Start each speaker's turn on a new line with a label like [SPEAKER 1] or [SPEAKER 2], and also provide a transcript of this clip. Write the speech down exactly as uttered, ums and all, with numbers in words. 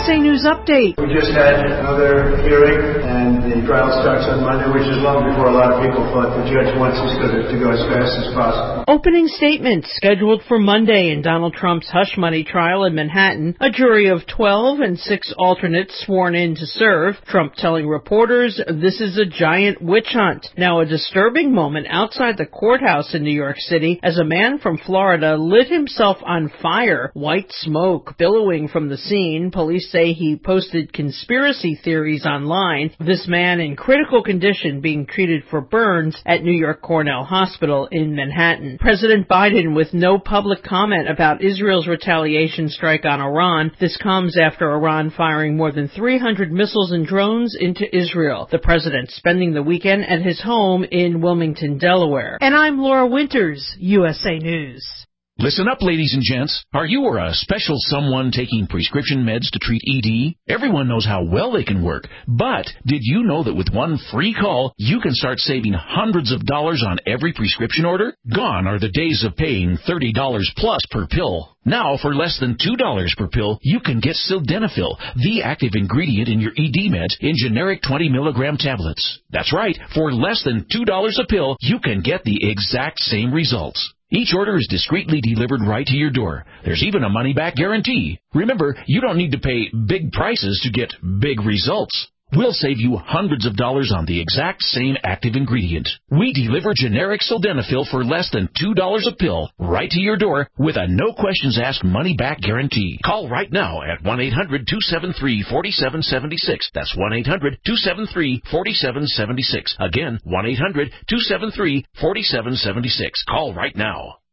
[SPEAKER 1] A News Update.
[SPEAKER 2] We just had another hearing, and the trial starts on Monday, which is long before a lot of people thought. The judge wants us to go as fast as possible.
[SPEAKER 1] Opening statements scheduled for Monday in Donald Trump's hush money trial in Manhattan. A jury of twelve and six alternates sworn in to serve. Trump telling reporters this is a giant witch hunt. Now a disturbing moment outside the courthouse in New York City as a man from Florida lit himself on fire. White smoke billowing from the scene. Police say he posted conspiracy theories online. This man in critical condition being treated for burns at New York Cornell Hospital in Manhattan. President Biden with no public comment about Israel's retaliation strike on Iran. This comes after Iran firing more than three hundred missiles and drones into Israel. The president spending the weekend at his home in Wilmington, Delaware. And I'm Laura Winters, U S A News.
[SPEAKER 3] Listen up, ladies and gents. Are you or a special someone taking prescription meds to treat E D? Everyone knows how well they can work. But did you know that with one free call, you can start saving hundreds of dollars on every prescription order? Gone are the days of paying thirty dollars plus per pill. Now, for less than two dollars per pill, you can get Sildenafil, the active ingredient in your E D meds, in generic twenty milligram tablets. That's right. For less than two dollars a pill, you can get the exact same results. Each order is discreetly delivered right to your door. There's even a money-back guarantee. Remember, you don't need to pay big prices to get big results. We'll save you hundreds of dollars on the exact same active ingredient. We deliver generic Sildenafil for less than two dollars a pill right to your door with a no-questions-asked money-back guarantee. Call right now at one eight hundred two seven three four seven seven six. That's one eight hundred two seven three four seven seven six. Again, one eight hundred two seven three four seven seven six. Call right now.